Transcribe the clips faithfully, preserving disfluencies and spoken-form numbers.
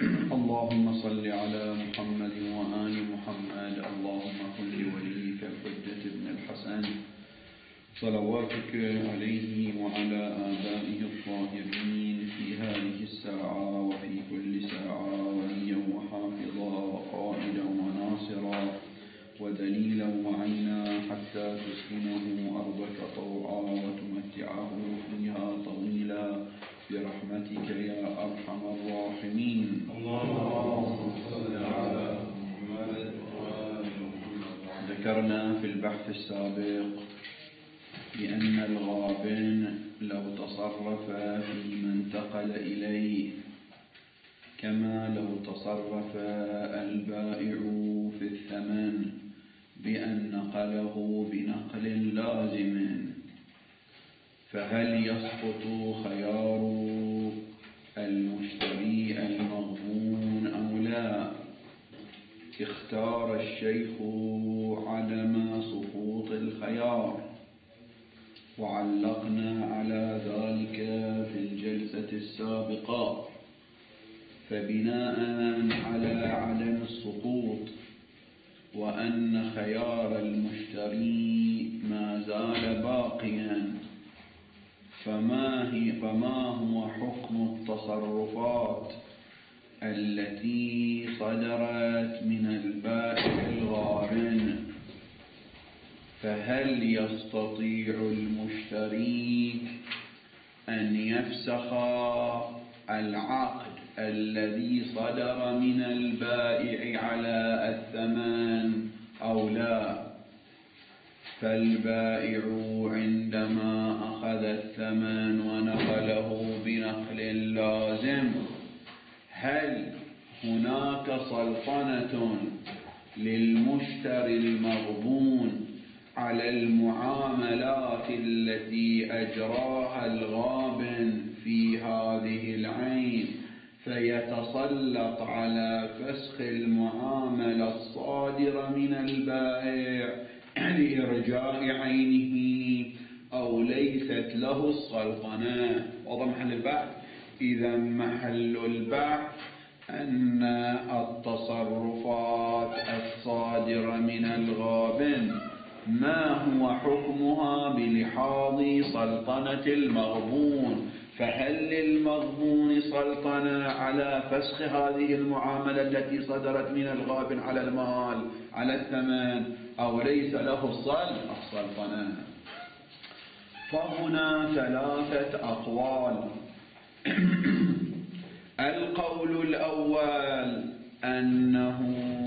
اللهم صل على محمد وآل محمد. اللهم كن لوليك الحجة ابن الحسن صلواتك عليه وعلى آبائه الطاهرين في هذه الساعة وفي كل ساعة وليا وحافظا وقائدا وناصرا ودليلا وعينا حتى تسكنه أرضك طوعا وتمتعه فيها طويلا برحمتك يا أرحم الراحمين. اللهم صل على محمد. ذكرنا في البحث السابق بأن الغابن لو تصرف فيما انتقل إليه كما لو تصرف البائع في الثمن بأن نقله بنقل لازم، فهل يسقط خيار المشتري المغبون أو لا؟ اختار الشيخ عدم سقوط الخيار، وعلقنا على ذلك في الجلسة السابقة. فبناء على عدم السقوط وأن خيار المشتري ما زال باقيا، فما هي فما هو حكم التصرفات التي صدرت من البائع الغارن؟ فهل يستطيع المشتري أن يفسخ العقد الذي صدر من البائع على الثمن أو لا؟ فالبائع عندما أخذ الثمن ونقله بنقل لازم، هل هناك سلطنة للمشتري المغبون على المعاملات التي أجراها الغابن في هذه العين فيتسلط على فسخ المعاملة الصادرة من البائع لإرجاء عينه، أو ليست له السلطنة؟ وهذا محل البحث. إذا محل البحث أن التصرفات الصادرة من الغابن ما هو حكمها بلحاظ سلطنة المغبون؟ فهل للمغبون سلطنة على فسخ هذه المعاملة التي صدرت من الغابن على المال على الثمن، أو ليس له السلطنة؟ فهنا ثلاثة أقوال. القول الأول أنه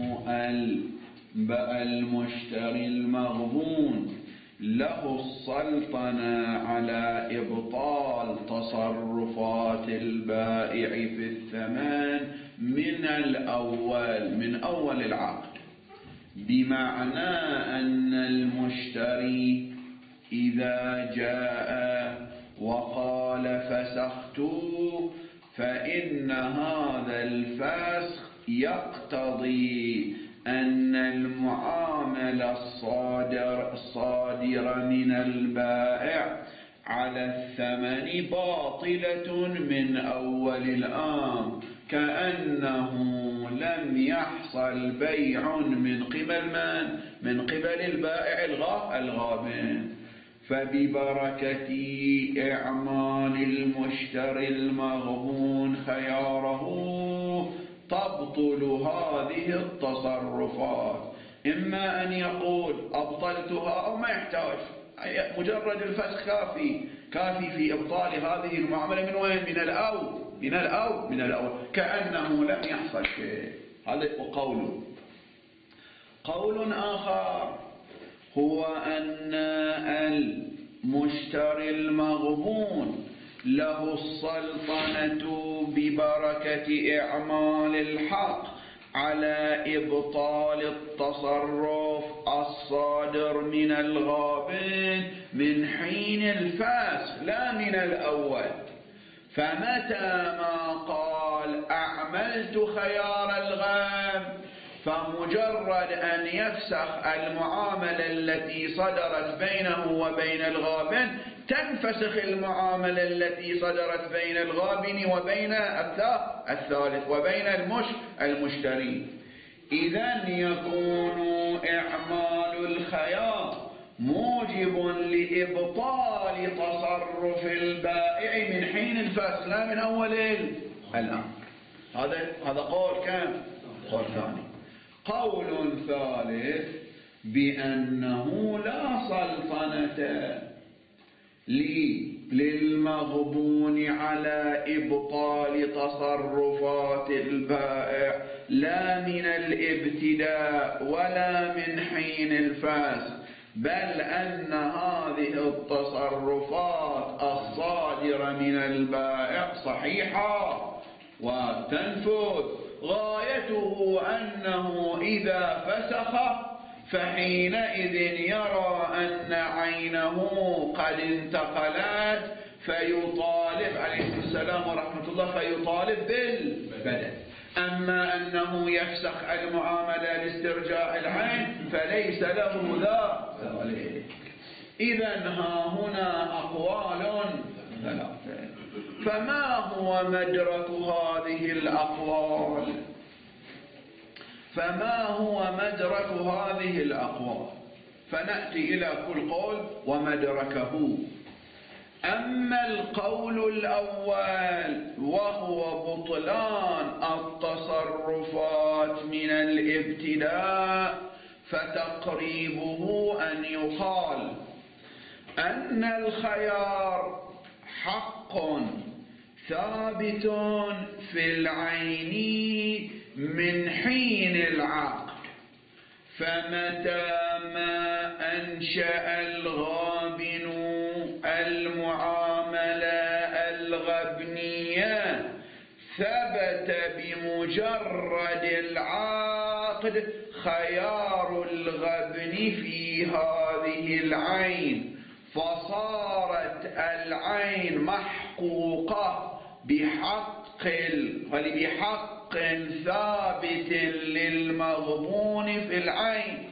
المشتري المغبون له السلطنة على إبطال تصرفات البائع في الثمن من الأول من أول العقد، بمعنى أن المشتري إذا جاء وقال فسخت، فإن هذا الفسخ يقتضي أن المعاملة الصادر الصادرة من البائع على الثمن باطلة من أول الأمر، كأنه لم يحصل بيع من قبل من؟ من قبل البائع الغابن. فببركة إعمال المشتري المغبون خياره تبطل هذه التصرفات. إما أن يقول أبطلتها أو ما يحتاج، مجرد الفسخ كافي كافي في إبطال هذه المعاملة. من وين؟ من الأول من الأول من الأول كأنه لم يحصل شيء. هذا قول. قول آخر هو أن المشتري المغبون له السلطنة ببركة إعمال الحق على إبطال التصرف الصادر من الغابن من حين الفسخ لا من الأول. فمتى ما قال أعملت خيار الغاب، فمجرد أن يفسخ المعاملة التي صدرت بينه وبين الغابن تنفسخ المعاملة التي صدرت بين الغابن وبين الثالث وبين المش المشتري. إذن يكون إعمال الخيار موجب لإبطال تصرف البائع من حين الفسخ لا من أول الأمر. هذا هذا قول كم؟ قول ثاني. قول ثالث بأنه لا سلطنة للمغبون على إبطال تصرفات البائع لا من الابتداء ولا من حين الفسخ، بل أن هذه التصرفات الصادرة من البائع صحيحة وتنفذ، غايته أنه إذا فسخ فحينئذ يرى أن عينه قد انتقلت فيطالب عليه السلام ورحمة الله فيطالب بالبدل. أما أنه يفسخ المعاملة لاسترجاع العين فليس له ذلك. إذن ها هنا أقوال ثلاثة. فما هو مدرك هذه الأقوال؟ فما هو مدرك هذه الأقوال؟ فنأتي إلى كل قول ومدركه. أما القول الأول وهو بطلان التصرفات من الابتداء، فتقريبه أن يقال أن الخيار حق ثابت في العين من حين العقد، فمتى ما أنشأ الغابن المعاملة الغبنية ثبت بمجرد العقد خيار الغبن في هذه العين، فصارت العين محقوقة بحق بحق ثابت للمغبون في العين.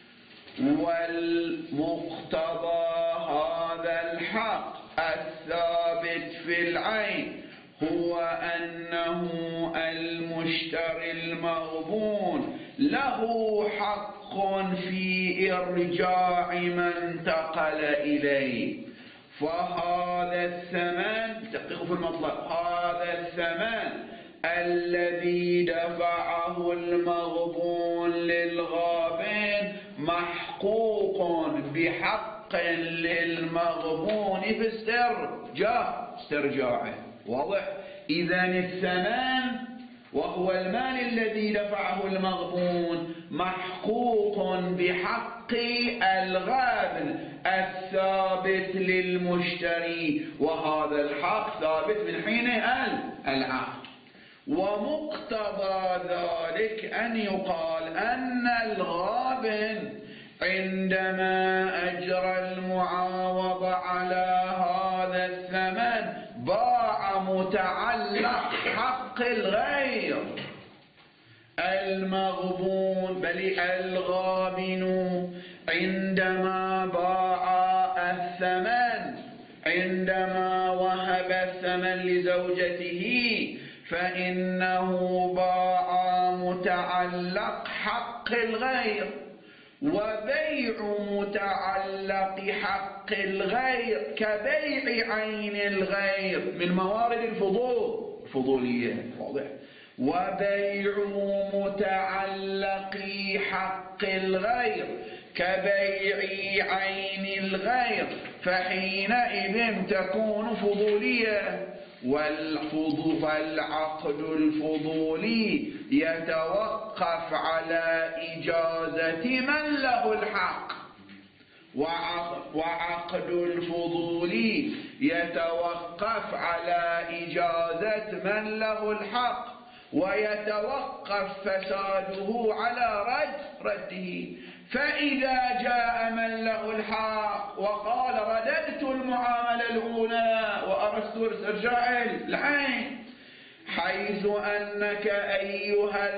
والمقتضى هذا الحق الثابت في العين هو أنه المشتري المغبون له حق في إرجاع ما انتقل إليه، فهذا الثمن تقف في المطلب هذا الثمن الذي دفعه المغبون للغابن محقوق بحق للمغبون في استرجاع استرجاعه. واضح؟ إذن الثمن وهو المال الذي دفعه المغبون محقوق بحق الغابن الثابت للمشتري، وهذا الحق ثابت من حين العقد. ومقتضى ذلك أن يقال أن الغابن عندما أجرى المعاوضة على هذا الثمن باع متعلق حق الغير المغبون، بل الغابن عندما باع الثمن عندما وهب الثمن لزوجته فإنه باع متعلق حق الغير، وبيع متعلق حق الغير كبيع عين الغير من موارد الفضول الفضولية. واضح؟ وبيع متعلق حق الغير كبيع عين الغير، فحينئذ تكون فضولية. والعقد الفضولي يتوقف على إجازة من له الحق، وعقد الفضولي يتوقف على إجازة من له الحق، ويتوقف فساده على رد رده. فإذا جاء من له الحق وقال رددت المعاملة الأولى وأردت استرجاع العين، حيث أنك أيها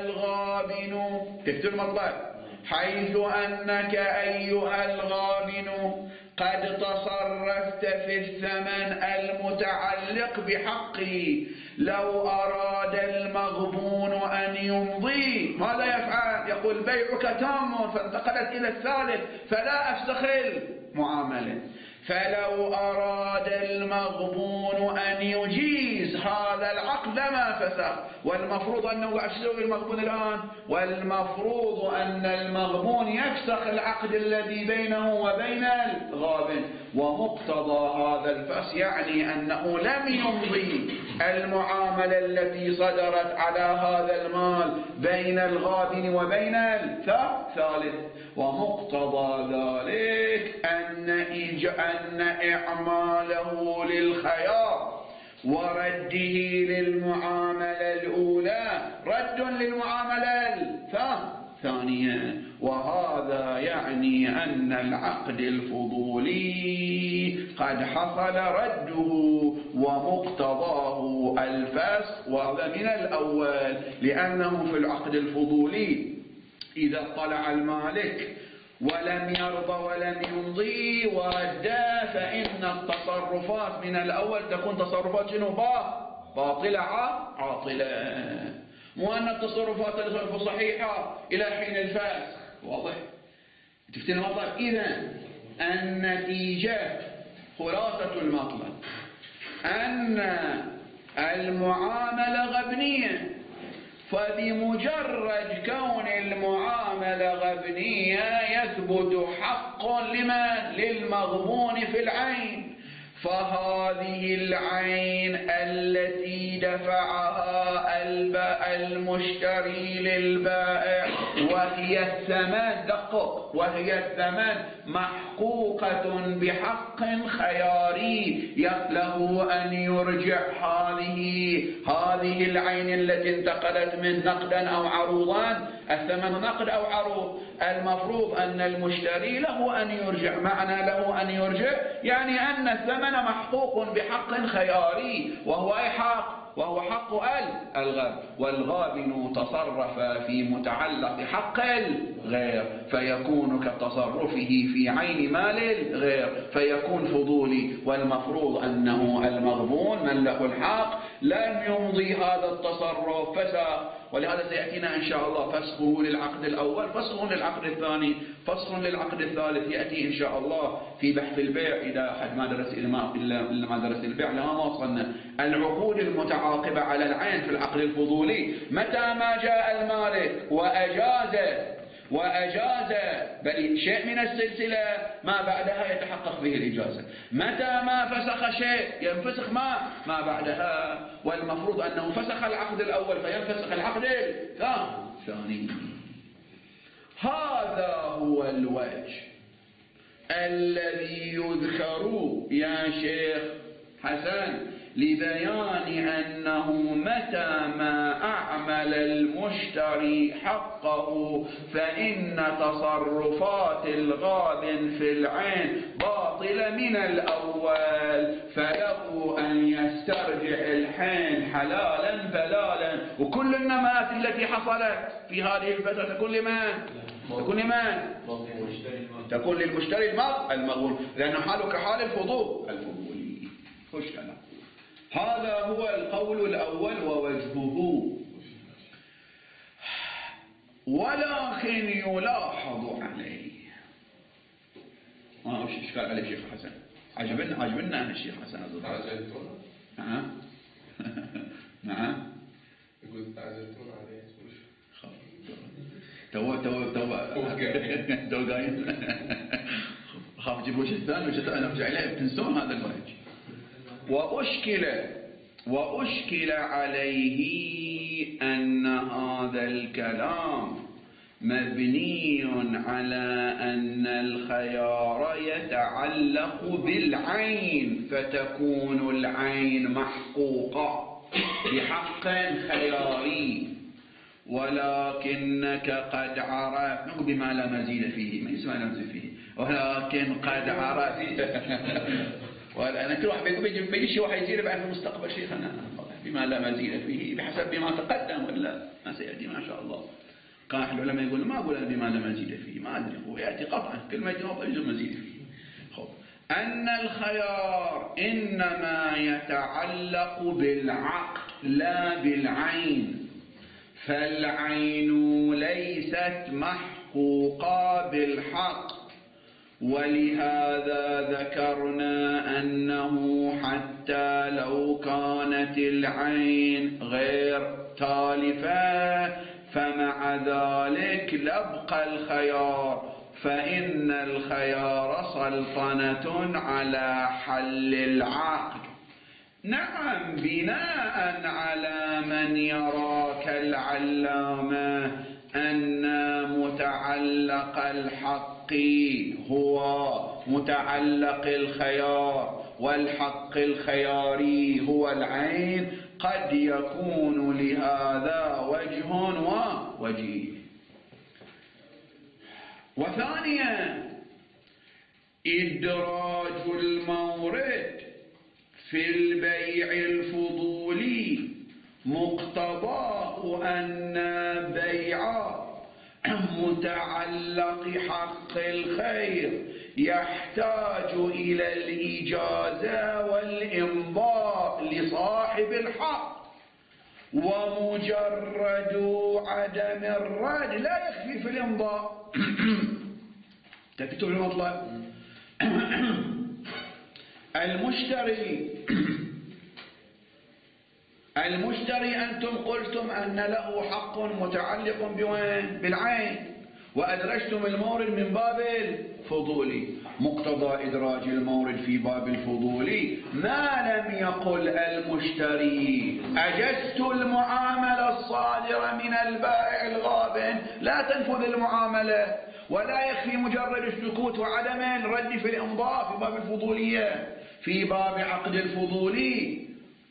الغابن تكتب المطلب حيث أنك أيها الغابن قد تصرفت في الثمن المتعلق بحقي، لو أراد المغبون أن يمضي ماذا يفعل؟ يقول بيعك تام، فانتقلت إلى الثالث فلا أفسخ المعاملة. فلو أراد المغبون أن يجيز هذا العقد لما فسخ، والمفروض أنه يسوي المغبون الآن، والمفروض أن المغبون يفسخ العقد الذي بينه وبين الغابن. ومقتضى هذا الفسخ يعني أنه لم يمضي المعاملة التي صدرت على هذا المال بين الغابن وبين الثالث. ومقتضى ذلك أن أن إعماله للخيار ورده للمعاملة الأولى رد للمعاملة الثانية، وهذا يعني أن العقد الفضولي قد حصل رده ومقتضاه الفسخ، وهذا من الأول، لأنه في العقد الفضولي إذا اطلع المالك ولم يرضى ولم يمضي ورده، فإن التصرفات من الأول تكون تصرفات شنو؟ باطلة عاطلة، مو أن التصرفات صحيحة إلى حين الفسخ. واضح؟ تفتن المطلب. إذن النتيجة خلاصة المطلب أن المعاملة غبنية، فبمجرد كون المعاملة غبنية يثبت حق لمن؟ للمغبون في العين. فهذه العين التي دفعها المشتري للبائع وهي الثمن، دقق، وهي الثمن محقوقة بحق خياري، له أن يرجع هذه هذه العين التي انتقلت من نقدا أو عروضا، الثمن نقد أو عروض، المفروض أن المشتري له أن يرجع. معنى له أن يرجع يعني أن الثمن محقوق بحق خياري، وهو أي حق؟ وهو حق الغاب، والغابن تصرف في متعلق حق الغير، فيكون كتصرفه في عين مال الغير، فيكون فضولي. والمفروض أنه المغبون من له الحق لم يمضي هذا التصرف فسخ، ولهذا سيأتينا إن شاء الله فسخه للعقد الأول، فسخه للعقد الثاني، فسخه للعقد الثالث، يأتي إن شاء الله في بحث البيع إذا أحد ما درس إلا ما درس البيع لما ما وصلنا. العقود المتعاقبة على العين في العقد الفضولي، متى ما جاء المالك وأجاز وأجاز بل شيء من السلسلة ما بعدها يتحقق به الإجازة، متى ما فسخ شيء ينفسخ ما ما بعدها، والمفروض أنه فسخ العقد الأول فينفسخ العقد الثاني. هذا هو الوجه الذي يذكر يا شيخ حسن لبيان أنه متى ما أعمل المشتري حقه فإن تصرفات الغابن في العين باطلة من الأول، فله أن يسترجع الحين حلالا بلالا. وكل النمات التي حصلت في هذه الفترة تكون لمن؟ تكون لمن؟ تكون للمشتري المغبون، لأنه حاله كحال الفضول الفضولي. خش أنا. هذا هو القول الأول ووجهه. ولكن يلاحظ عليه، ما وش إشكال عليه الشيخ حسن؟ عجبنا عجبنا أنا الشيخ حسن أظن. تعجلتون؟ نعم نعم. يقول تعجلتون عليه وش؟ تو تو تو تو قايم. خاف جيبوا شيء ثاني وش ثاني أرجع إليه بتنسون هذا الوجه. وأشكل وأشكل عليه أن هذا الكلام مبني على أن الخيار يتعلق بالعين، فتكون العين محقوقة بحق خياري، ولكنك قد عرفت بما لا مزيد فيه، ما اسمه لا مزيد فيه، ولكن قد عرفت وأنا كل واحد بيجي بيجي واحد يصير بعد في المستقبل شيخنا بما لا مزيد فيه بحسب ما تقدم ولا ما سيأتي ما شاء الله. كان أحد العلماء يقول ما أقول أنا بما لا مزيد فيه، ما أدري هو يأتي قطعا كل ما يجي نقطة يجوز مزيد فيه. خب أن الخيار إنما يتعلق بالعقل لا بالعين، فالعين ليست محقوقة بالحق، ولهذا ذكرنا أنه حتى لو كانت العين غير تالفة فمع ذلك لبقى الخيار، فإن الخيار سلطنة على حل العقد. نعم، بناء على من يرى كالعلامة أن متعلق الحق هو متعلق الخيار والحق الخياري هو العين، قد يكون لهذا وجه ووجيه. وثانيا إدراج المورد في البيع الفضولي مقتضاه أن بيع متعلق حق الخير يحتاج إلى الإجازة والإمضاء لصاحب الحق، ومجرد عدم الرد لا يكفي في الإمضاء. تكتب المطلب المشتري المشتري أنتم قلتم أن له حق متعلق بوين؟ بالعين، وأدرجتم المورد من باب الفضولي. مقتضى إدراج المورد في باب الفضولي ما لم يقل المشتري أجزت المعاملة الصادرة من البائع الغابن لا تنفذ المعاملة، ولا يكفي مجرد السكوت وعدم الرد في الإمضاء في باب الفضولية. في باب عقد الفضولي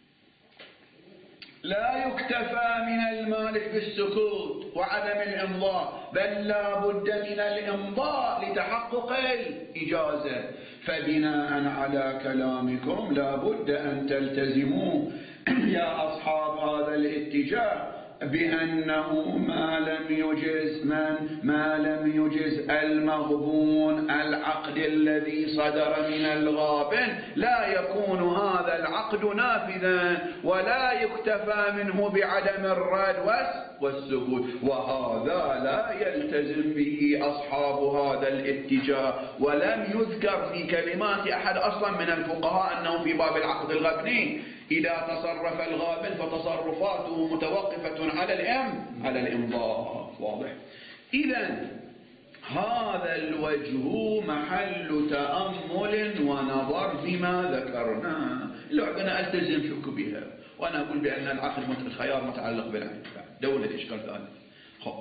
لا يكتفى من المالك بالسكوت وعدم الإمضاء، بل لا بد من الإمضاء لتحقق الإجازة. فبناء على كلامكم لا بد أن تلتزموا يا أصحاب هذا الاتجاه بأنه ما لم يجز من ما لم يجز المغبون العقد الذي صدر من الغابن لا يكون هذا العقد نافذا، ولا يكتفى منه بعدم الرد والسكوت. وهذا لا يلتزم به أصحاب هذا الاتجاه، ولم يذكر في كلمات أحد أصلا من الفقهاء أنه في باب العقد الغبني إذا تصرف الغابن فتصرفاته متوقفة على الإم على الإمضاء. واضح؟ إذن هذا الوجه محل تأمل ونظر بما ذكرناه. لو أنا ألتزم شك بها وأنا أقول بأن العقد الخيار متعلق بالعين، دولة إشكال ثاني. خب،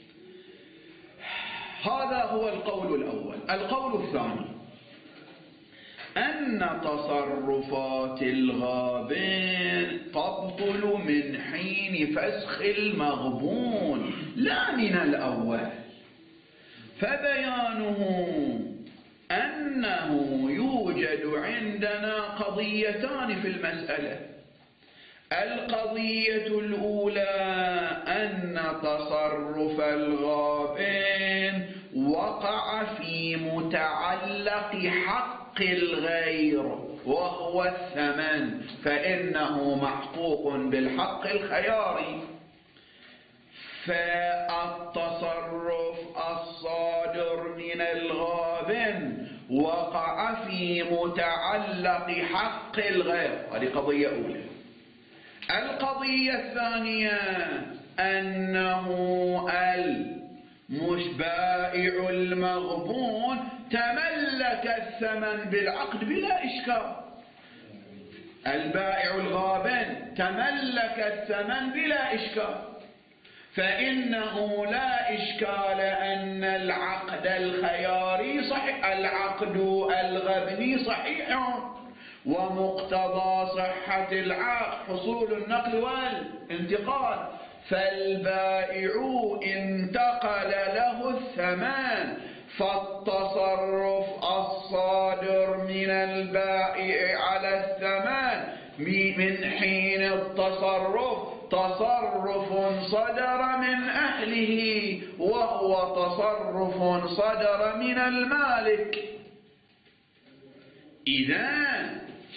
هذا هو القول الأول. القول الثاني أن تصرفات الغابن تبطل من حين فسخ المغبون لا من الأول، فبيانه أنه يوجد عندنا قضيتان في المسألة. القضية الأولى أن تصرف الغابن وقع في متعلق حق الغير وهو الثمن، فإنه محقوق بالحق الخياري. فالتصرف الصادر من الغابن وقع في متعلق حق الغير، هذه قضية أولى. القضية الثانية أنه المش بائع المغبون تملك الثمن بالعقد بلا إشكال. البائع الغابن تملك الثمن بلا إشكال، فإنه لا إشكال أن العقد الخياري صحيح، العقد الغبني صحيح، ومقتضى صحة العقد حصول النقل والانتقال، فالبائع انتقل له الثمن، فالتصرف الصادر من البائع على الثمن من حين التصرف تصرف صدر من أهله، وهو تصرف صدر من المالك. إذا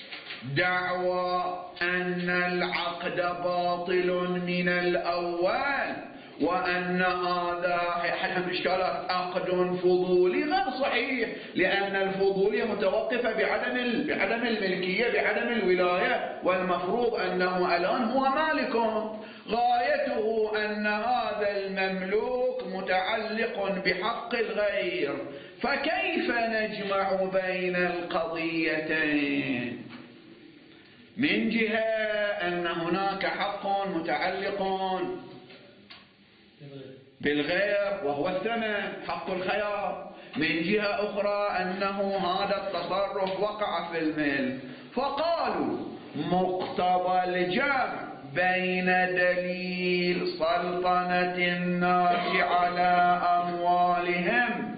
دعوى أن العقد باطل من الأول وأن هذا حل إشكالات عقد فضولي غير صحيح، لأن الفضولية متوقفة بعدم بعدم الملكية بعدم الولاية، والمفروض أنه الآن هو مالك، غايته أن هذا المملوك متعلق بحق الغير، فكيف نجمع بين القضيتين؟ من جهة أن هناك حق متعلق بالغير وهو الثمن حق الخيار، من جهة أخرى أنه هذا التصرف وقع في الملك، فقالوا مقتضى الجمع بين دليل سلطنة الناس على أموالهم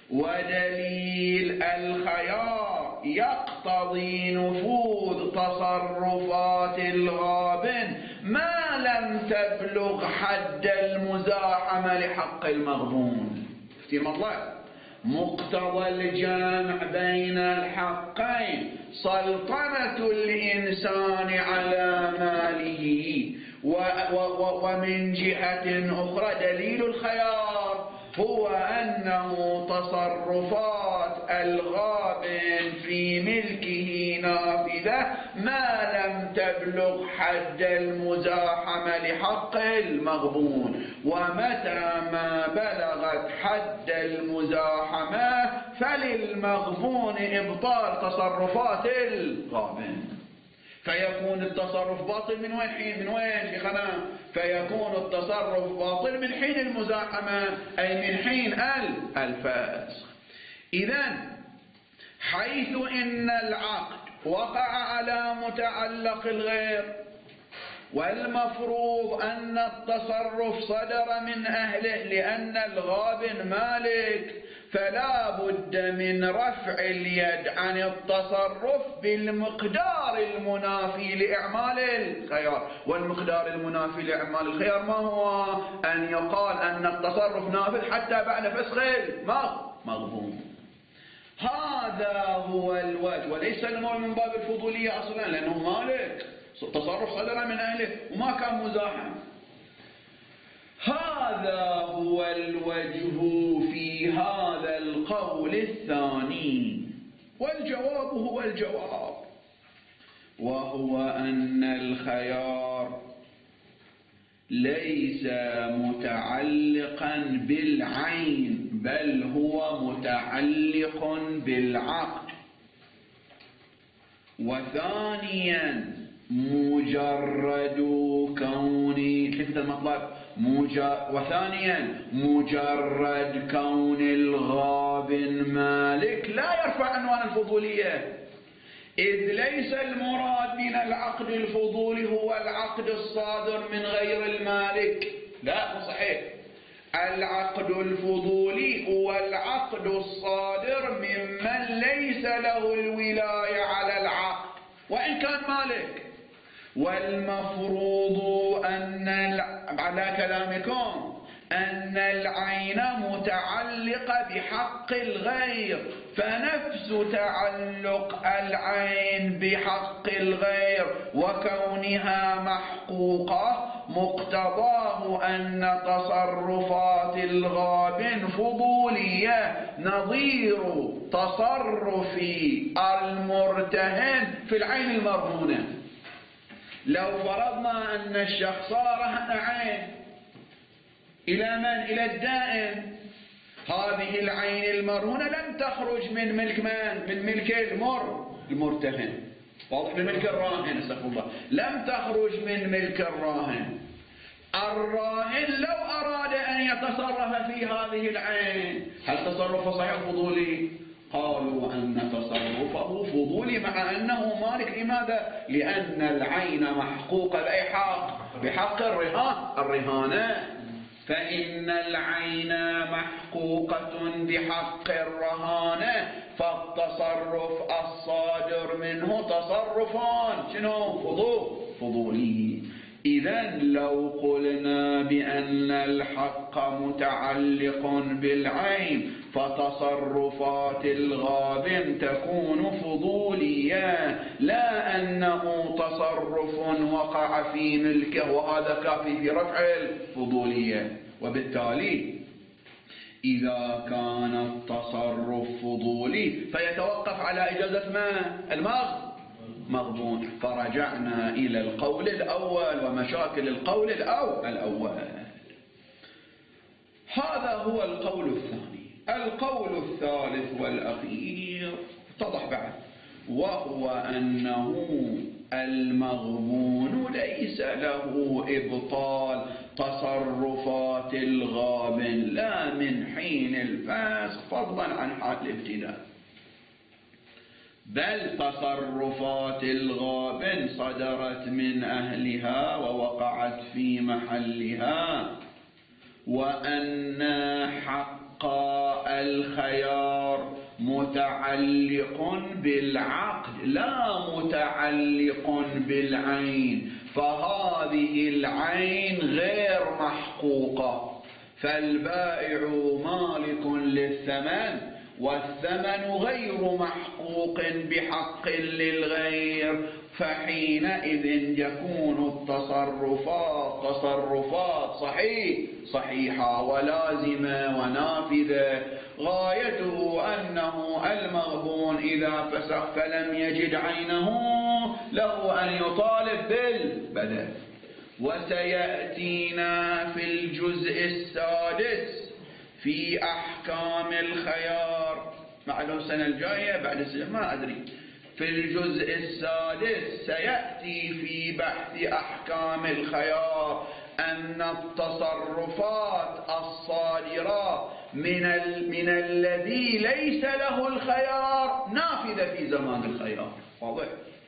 ودليل الخيار يقتضي نفوذ تصرفات الغابن ما لم تبلغ حد المزاحمة لحق المغبون. في مطلع مقتضى الجمع بين الحقين سلطنة الإنسان على ماله، ومن جهة أخرى دليل الخيار هو أنه تصرفات الغابن في ملكه نافذة ما لم تبلغ حد المزاحمة لحق المغبون، ومتى ما بلغت حد المزاحمة فللمغبون إبطال تصرفات الغابن، فيكون التصرف باطل من وين حين من وين شيخنا؟ فيكون التصرف باطل من حين المزاحمة أي من حين الفسخ. إذن حيث إن العقد وقع على متعلق الغير والمفروض أن التصرف صدر من أهله لأن الغابن مالك، فلا بد من رفع اليد عن التصرف بالمقدار المنافي لإعمال الخيار، والمقدار المنافي لإعمال الخيار ما هو؟ أن يقال أن التصرف نافذ حتى بعد فسخ المغبون. هذا هو الوجه، وليس الأمر من باب الفضولية أصلا لأنه مالك، تصرف صدر من أهله وما كان مزاحم. هذا هو الوجه في هذا القول الثاني، والجواب هو الجواب، وهو أن الخيار ليس متعلقا بالعين بل هو متعلق بالعقد. وثانيا مجرد كون كيف المطلب مجرد وثانيا مجرد كون الغابن مالك لا يرفع عنوان الفضولية، إذ ليس المراد من العقد الفضولي هو العقد الصادر من غير المالك، لا صحيح، العقد الفضولي هو العقد الصادر ممن ليس له الولاية على العقد وإن كان مالك. والمفروض أن على كلامكم أن العين متعلقة بحق الغير، فنفس تعلق العين بحق الغير وكونها محقوقة مقتضاه أن تصرفات الغابن فضولية نظير تصرف المرتهن في العين المرهونة. لو فرضنا أن الشخص رهن عين إلى من؟ إلى الدائن، هذه العين المرهونة لم تخرج من ملك من؟ من ملك المر المرتهن، واضح؟ من ملك الراهن، استغفر الله، لم تخرج من ملك الراهن. الراهن لو أراد أن يتصرف في هذه العين هل تصرفه صحيح فضولي؟ قالوا أن تصرفه فضولي مع أنه مالك. لماذا؟ لأن العين محقوقة بأي حق؟ بحق الرهان الرهانة، فإن العين محقوقة بحق الرهانة، فالتصرف الصادر منه تصرف شنو؟ فضول فضولي. إذن لو قلنا بأن الحق متعلق بالعين فتصرفات الغابن تكون فضولية، لا أنه تصرف وقع في ملكه وهذا كافي في رفع الفضولية. وبالتالي إذا كان التصرف فضولي فيتوقف على إجازة ما؟ المغبون. فرجعنا إلى القول الأول ومشاكل القول الأول. هذا هو القول الثاني. القول الثالث والأخير اتضح بعد، وهو أنه المغبون ليس له إبطال تصرفات الغابن لا من حين الفسخ فضلا عن حال الابتداء، بل تصرفات الغابن صدرت من أهلها ووقعت في محلها، وأن حق الخيار متعلق بالعقد لا متعلق بالعين، فهذه العين غير محقوقة، فالبائع مالك للثمن والثمن غير محقوق بحق للغير، فحينئذ يكون التصرفات تصرفات صحيح صحيحة ولازمة ونافذة. غايته أنه المغبون إذا فسخ فلم يجد عينه له أن يطالب بالبدل. وسيأتينا في الجزء السادس في أحكام الخيار، معلوم السنة الجاية بعد السنة ما أدري، في الجزء السادس سيأتي في بحث أحكام الخيار أن التصرفات الصادرة من, ال... من الذي ليس له الخيار نافذة في زمان الخيار. واضح؟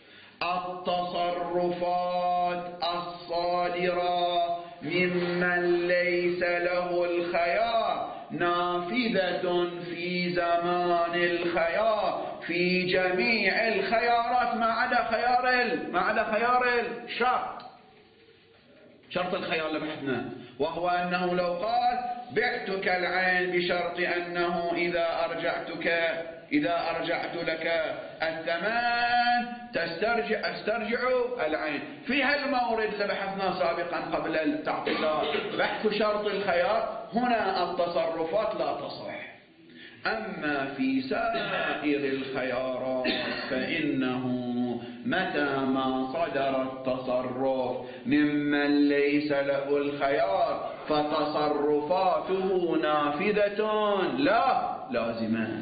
التصرفات الصادرة ممن ليس له الخيار نافذة في زمان الخيار في جميع الخيارات ما عدا خيار ال... ما عدا خيار الشرط، شرط الخيار اللي بحثناه، وهو أنه لو قال بعتك العين بشرط أنه إذا أرجعتك إذا أرجعت لك الثمن تسترجع أسترجع العين، في هالمورد اللي بحثناه سابقا قبل التعطيلات بحث شرط الخيار، هنا التصرفات لا تصح. أما في سائر الخيارات فإنه متى ما صدر التصرف ممن ليس له الخيار فتصرفاته نافذة لا لازمة.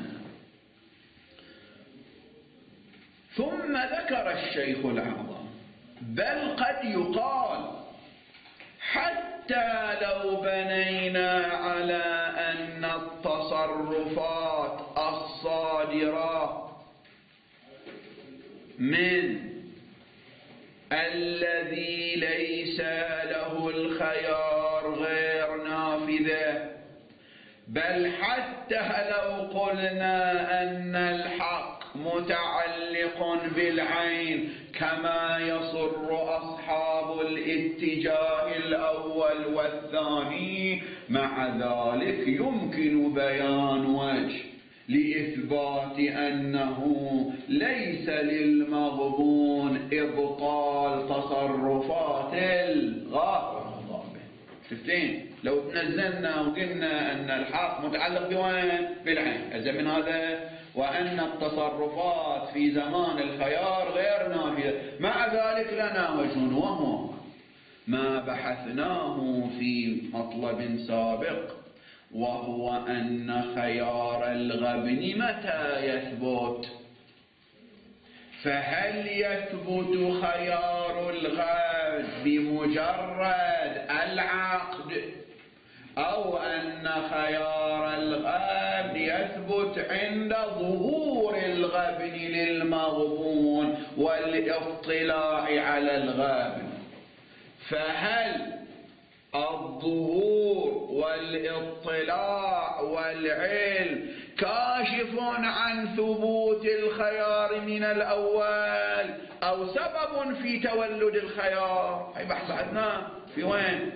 ثم ذكر الشيخ الأعظم بل قد يقال حتى لو بنينا على أن التصرفات الصادرة من الذي ليس له الخيار غير نافذة، بل حتى لو قلنا أن الحق متعلق بالعين كما يصر أصحاب الاتجاه الأول والثاني، مع ذلك يمكن بيان وجه لإثبات أنه ليس للمغبون إبطال تصرفات الغابن. شفتين؟ لو تنزلنا وقلنا أن الحق متعلق بوين؟ بالعين، أجل من هذا وأن التصرفات في زمان الخيار غير نافذة، مع ذلك لنا وجه وهو ما بحثناه في مطلب سابق، وهو أن خيار الغبن متى يثبت؟ فهل يثبت خيار الغبن بمجرد العقد، أو أن خيار الغبن يثبت عند ظهور الغبن للمغبون والاطلاع على الغبن؟ فهل الظهور والاطلاع والعلم كاشف عن ثبوت الخيار من الأول، أو أو سبب في تولد الخيار. هي بحث عندنا في وين؟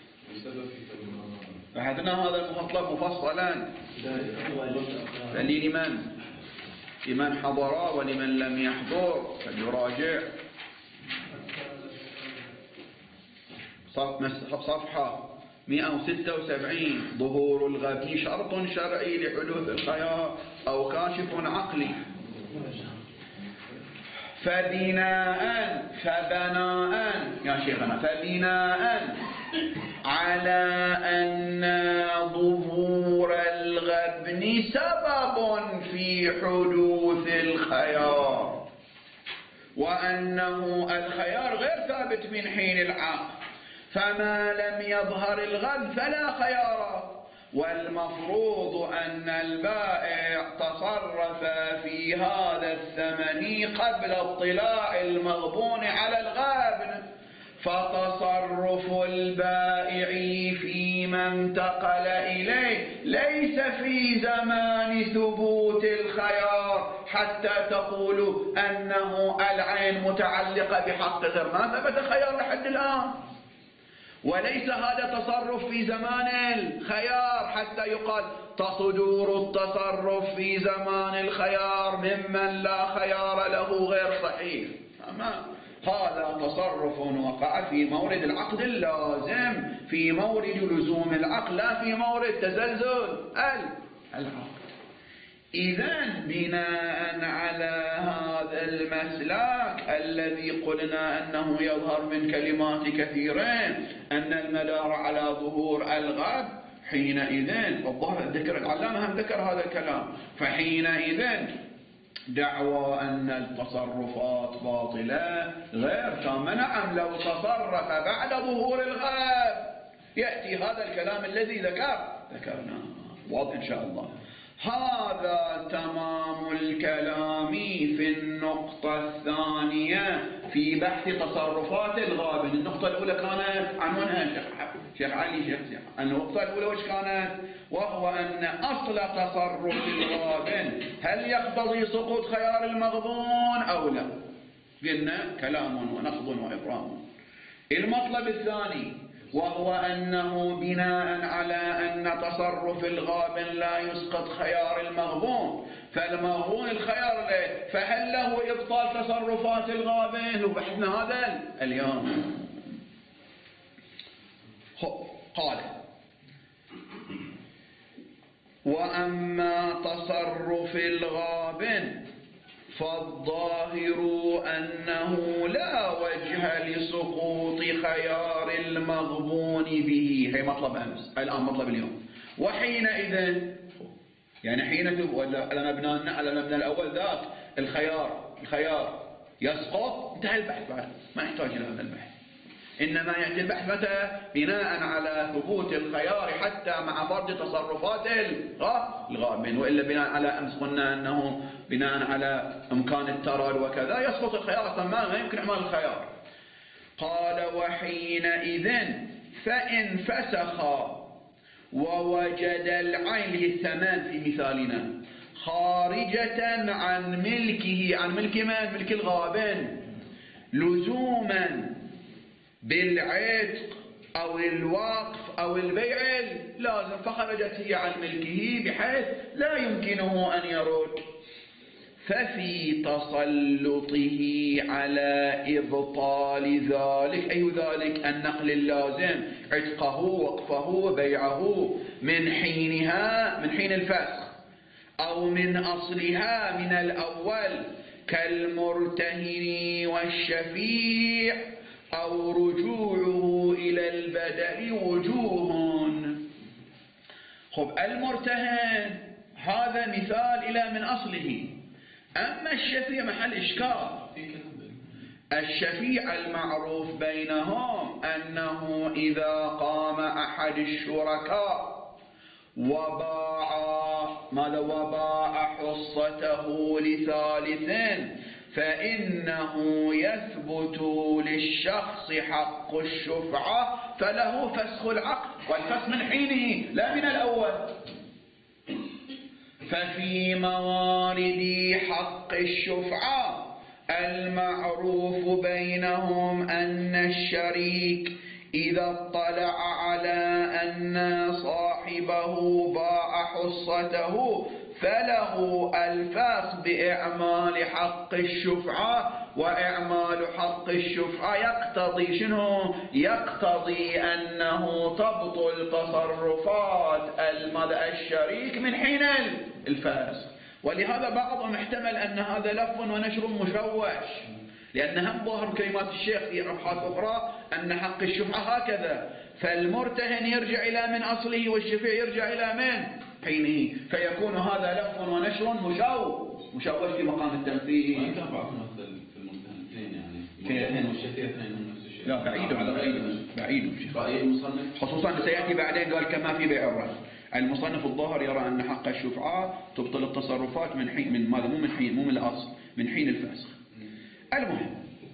بحثنا هذا المطلب مفصلا فلمن لمن حضر ولمن لم يحضر فليراجع صفحة مئة وستة وسبعين. ظهور الغبن شرط شرعي لحدوث الخيار أو كاشف عقلي. فبناء فبناء يا شيخنا فبناء على أن ظهور الغبن سبب في حدوث الخيار وأنه الخيار غير ثابت من حين العقد، فما لم يظهر الغبن فلا خيار، والمفروض أن البائع تصرف في هذا الثمن قبل اطلاع المغبون على الغبن، فتصرف البائع فيما انتقل إليه ليس في زمان ثبوت الخيار حتى تقول أنه العين متعلقة بحق غير ما ثبت خيار لحد الآن، وليس هذا تصرف في زمان الخيار حتى يقال تصدور التصرف في زمان الخيار ممن لا خيار له غير صحيح. أما هذا تصرف وقع في مورد العقد اللازم، في مورد لزوم العقد، لا في مورد تزلزل العقد. إذن بناء على هذا المسلك الذي قلنا أنه يظهر من كلمات كثيرين أن المدار على ظهور الغب، حينئذ الظاهر ذكر العلامة هم ذكر هذا الكلام، فحينئذ دعوى أن التصرفات باطلة غير تامة. نعم لو تصرف بعد ظهور الغب يأتي هذا الكلام الذي ذكر ذكرناه واضح إن شاء الله. هذا تمام الكلام في النقطة الثانية في بحث تصرفات الغابن. النقطة الأولى كانت عنوانها شيخ شيخ علي شيخ شيخ النقطة الأولى وش كانت؟ وهو أن أصل تصرف الغابن هل يقتضي سقوط خيار المغبون أو لا؟ قلنا كلام ونقض وإبرام. المطلب الثاني وهو أنه بناء على أن تصرف الغابن لا يسقط خيار المغبون، فالمغبون الخيار له، فهل له إبطال تصرفات الغابن؟ وبحثنا هذا اليوم. قال وأما تصرف الغابن فالظاهر أنه لا وجه لسقوط خيار المغبون به. هي مطلب أمس، الآن مطلب اليوم. وحينئذ يعني حين ولا على مبنى على المبنى الأول ذاك الخيار الخيار يسقط، انتهى البحث بعد، ما يحتاج إلى هذا البحث. إنما يأتي البحث متى؟ بناء على ثبوت الخيار حتى مع فرض تصرفات الغابن، وإلا بناء على أمس قلنا أنه بناء على إمكان الترى وكذا يسقط الخيار أصلا، ما يمكن إعمال الخيار. قال وحينئذ فإن فسخ ووجد العين الثمان في مثالنا خارجة عن ملكه، عن ملك من؟ ملك الغابن، لزوما بالعتق أو الوقف أو البيع لازم، فخرجت هي عن ملكه بحيث لا يمكنه أن يرد، ففي تسلطه على إبطال ذلك، أي ذلك النقل اللازم عتقه وقفه بيعه من حينها من حين الفسخ أو من أصلها من الأول كالمرتهن والشفيع أو رجوعه إلى البدل وجوه. خب المرتهن هذا مثال إلى من أصله، أما الشفيع محل إشكال. الشفيع المعروف بينهم أنه إذا قام أحد الشركاء وباع ماذا وباع حصته لثالث فإنه يثبت للشخص حق الشفعة، فله فسخ العقد، والفسخ من حينه لا من الأول. ففي موارد حق الشفعة المعروف بينهم أن الشريك إذا اطلع على أن صاحبه باع حصته فله الفاس بإعمال حق الشفعة، وإعمال حق الشفعة يقتضي شنو؟ يقتضي أنه تبطل تصرفات الشريك من حين الفاس. ولهذا بعضهم احتمل أن هذا لف ونشر مشوش، لأن هم ظاهر كلمات الشيخ في أبحاث أخرى أن حق الشفعة هكذا، فالمرتهن يرجع إلى من أصله والشفيع يرجع إلى من حينه، فيكون هذا لف ونشر مشوش مشوش في مقام التنفيذ. ما كان بعضهم في المرتهن اثنين، يعني المرتهن والشفيع اثنين هم نفس الشيء. لا بعيد على بعيد بعيد رأي المصنف خصوصا سيأتي بعدين قال كما في بيع الرهن. المصنف الظاهر يرى أن حق الشفعة تبطل التصرفات من حين من ماذا مو من حين مو من الأصل من حين الفسخ. المهم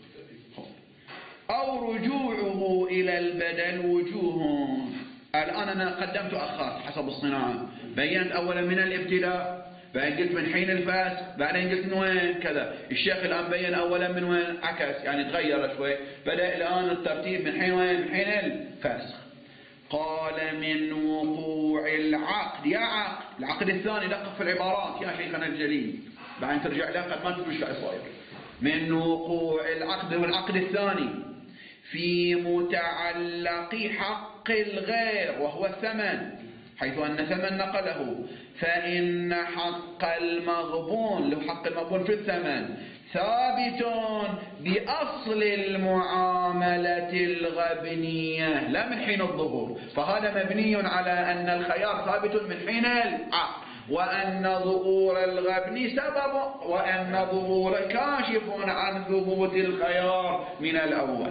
أو رجوعه إلى البدل وجوه. الآن أنا قدمت أخاف حسب الصناعة، بينت أولا من الابتلاء، بعدين قلت من حين الفاس، بعدين قلت من وين كذا. الشيخ الآن بين أولا من وين عكس، يعني تغير شوي، بدأ الآن الترتيب من حين وين من حين الفاسخ. قال من وقوع العقد. يا عقد العقد الثاني، دقق في العبارات يا شيخنا الجليل، بعدين ترجع لها قد ما تدري ايش صاير. من وقوع العقد هو العقد الثاني في متعلق حق الغير وهو الثمن، حيث أن ثمن نقله، فإن حق المغبون له حق المغبون في الثمن ثابت بأصل المعاملة الغبنية لا من حين الظهور، فهذا مبني على أن الخيار ثابت من حين العقد، وأن ظهور الغبن سبب، وأن ظهور كاشف عن ثبوت الخيار من الأول.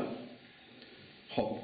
خب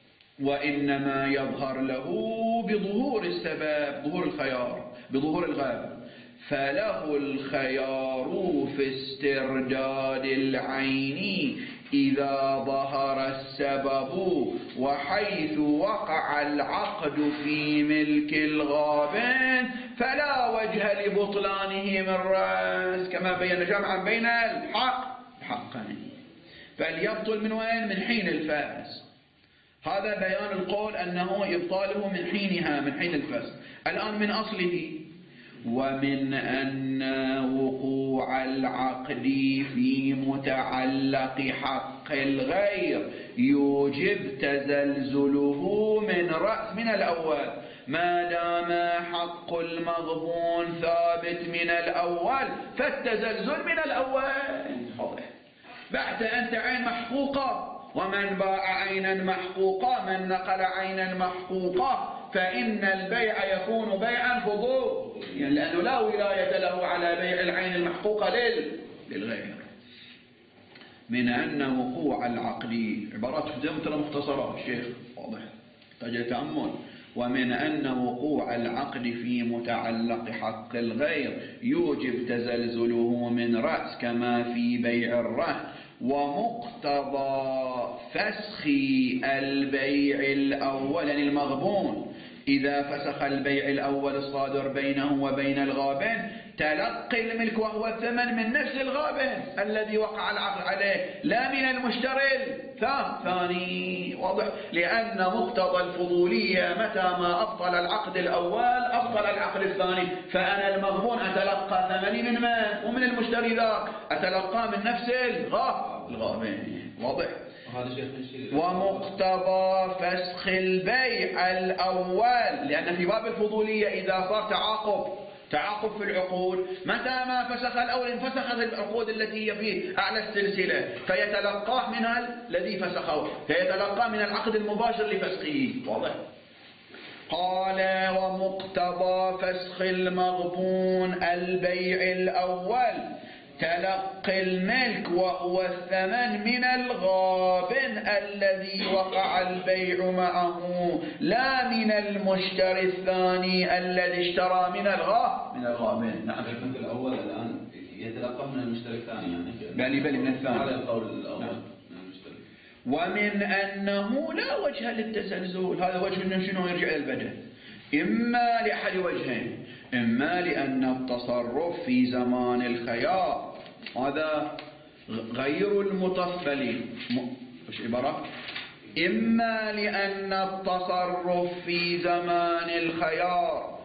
وإنما يظهر له بظهور السبب، ظهور الخيار بظهور الغاب، فله الخيار في استرداد العين إذا ظهر السبب، وحيث وقع العقد في ملك الغابن فلا وجه لبطلانه من رأس، كما بين جمعا بين الحق حقين، بل يبطل من وين؟ من حين الفاس. هذا بيان القول أنه إبطاله من حينها من حين الفاس. الآن من أصله ومن أن وقوع العقد في متعلق حق الغير يوجب تزلزله من رأس من الأول، ما دام حق المغبون ثابت من الأول فالتزلزل من الأول. بعت أنت عين محقوقة، ومن باع عينا محقوقة من نقل عينا محقوقة فإن البيع يكون بيعا فضول، يعني لأنه لا ولاية له على بيع العين المحقوقة للغير. من أن وقوع العقد، عبارات ترى مختصرة الشيخ واضح تحتاج تأمل. ومن أن وقوع العقد في متعلق حق الغير يوجب تزلزله من رأس كما في بيع الرهن، ومقتضى فسخ البيع الأول المغبون إذا فسخ البيع الأول الصادر بينه وبين الغابن تلقي الملك وهو الثمن من نفس الغابن الذي وقع العقد عليه لا من المشتري الثاني. واضح؟ لأن مقتضى الفضولية متى ما أبطل العقد الأول أبطل العقد الثاني، فأنا المغبون أتلقى ثمني من من؟ ومن المشتري ذاك أتلقى من نفس الغابن. واضح؟ ومقتضى فسخ البيع الأول، لأن في باب الفضولية إذا صار تعاقب تعاقب في العقود متى ما فسخ الأول انفسخت العقود التي هي في أعلى السلسلة فيتلقاه من الذي فسخه، فيتلقاه من العقد المباشر لفسخه. واضح؟ قال ومقتضى فسخ المغبون البيع الأول تلقي الملك وهو الثمن من الغابن الذي وقع البيع معه لا من المشتري الثاني الذي اشترى من الغاب من الغابن. نعم الفند الأول الآن يتلقى من المشتري الثاني، يعني بل بل من الثاني على القول الأول. نعم. من المشتري. ومن أنه لا وجه للتزلزل، هذا وجه أنه شنو يرجع إلى البدن، إما لأحد وجهين، إما لأن التصرف في زمان الخيار هذا غير المتصل مش عبارة إما لأن التصرف في زمان الخيار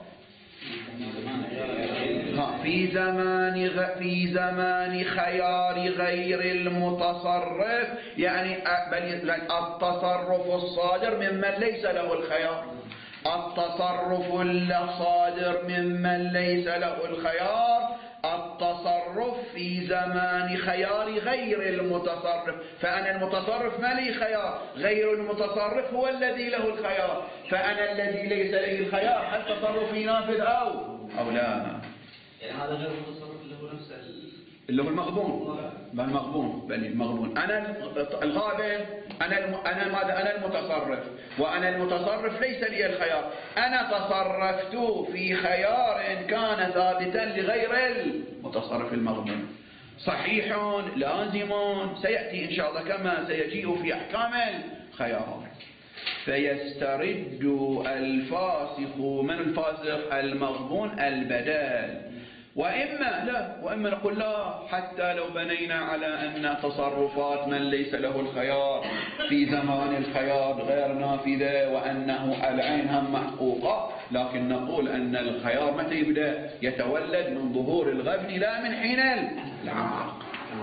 في زمان غ... في زمان خيار غير المتصرف، يعني بل التصرف الصادر ممن ليس له الخيار، التصرف الصادر ممن ليس له الخيار التصرف في زمان خيار غير المتصرف. فأنا المتصرف ما لي خيار، غير المتصرف هو الذي له الخيار، فأنا الذي ليس له الخيار هل تصرفي نافذ أو أو لا؟ يعني هذا غير المتصرف اللي هو نفس اللي هو المغبون، بل المغبون بل المغبون. أنا الغابن، أنا أنا ماذا؟ أنا المتصرف، وأنا المتصرف ليس لي الخيار، أنا تصرفت في خيار كان ثابتا لغير المتصرف المغبون. صحيح لازم سيأتي إن شاء الله كما سيجيء في أحكام الخيار. فيسترد الفاسق، من الفاسق؟ المغبون البدال. وإما لا، وإما نقول لا، حتى لو بنينا على أن تصرفات من ليس له الخيار في زمان الخيار غير نافذة وأنه العين هم محقوقة، لكن نقول أن الخيار متى يبدأ؟ يتولد من ظهور الغبن لا من حين العمق.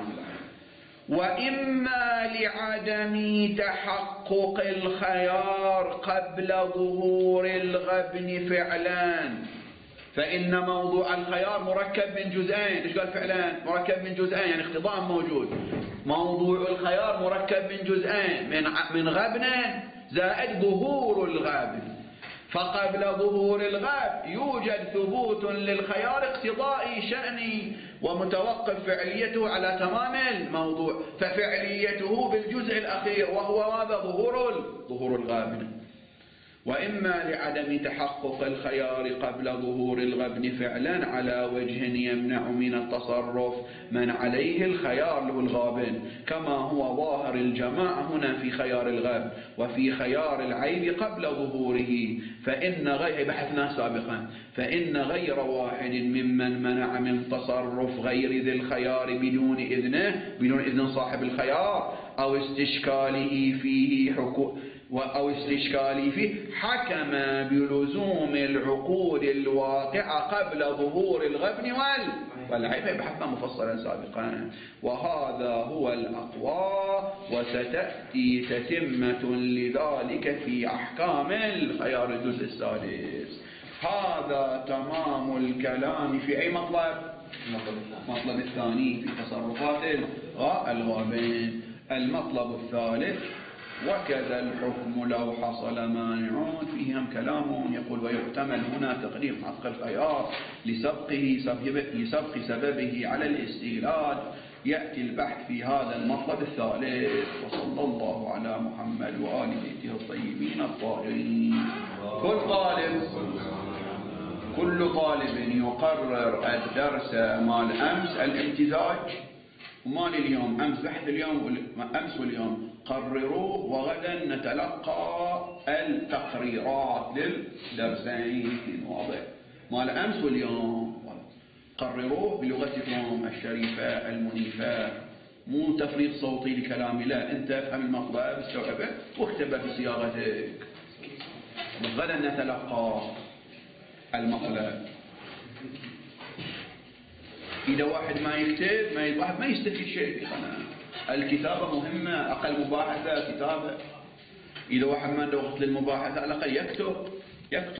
وإما لعدم تحقق الخيار قبل ظهور الغبن فعلان، فإن موضوع الخيار مركب من جزئين. إيش قال فعلان؟ مركب من جزئين، يعني اقتضاء موجود. موضوع الخيار مركب من جزئين، من من غبن زائد ظهور الغبن. فقبل ظهور الغبن يوجد ثبوت للخيار اقتضائي شأني ومتوقف فعليته على تمام الموضوع، ففعليته بالجزء الأخير وهو هذا ظهور ظهور الغبن. وإما لعدم تحقق الخيار قبل ظهور الغبن فعلا على وجه يمنع من التصرف من عليه الخيار له الغابن، كما هو ظاهر الجماعة هنا في خيار الغبن وفي خيار العيب قبل ظهوره. فإن غير بحثنا سابقا فإن غير واحد ممن منع من تصرف غير ذي الخيار بدون إذنه، بدون إذن صاحب الخيار أو استشكاله فيه حكم أو استشكاله فيه حكم بلزوم العقود الواقعة قبل ظهور الغبن والعيب، بحثنا مفصلا سابقا. وهذا هو الأقوى، وستأتي تتمة لذلك في أحكام الخيار الجزء السادس. هذا تمام الكلام في أي مطلب؟ المطلب الثاني في تصرفات الغابن. المطلب الثالث: وكذا الحكم لو حصل مانعون، فيهم كلام يقول ويحتمل هنا تقديم حق الخيار لسبقه لسبق سببه على الاستيلاد. يأتي البحث في هذا المطلب الثالث. وصلى الله على محمد وآل بيته الطيبين الطاهرين. كل طالب كل طالب يقرر الدرس مال أمس الامتزاج ومال اليوم. أمس بحث اليوم، أمس واليوم قرروه، وغدا نتلقى التقريرات للدرسين. واضح؟ مال أمس واليوم قرروه بلغتكم الشريفة المنيفة، مو تفريط صوتي لكلامي، لا، أنت افهم المطلب استوعبه واكتبه بصياغتك. غدا نتلقى المطلب. إذا واحد ما يكتب، ما واحد ما يستفيد شيء. الكتابة مهمة، أقل مباحثة كتابة. إذا واحد ما عنده وقت للمباحثة على الأقل يكتب يكتب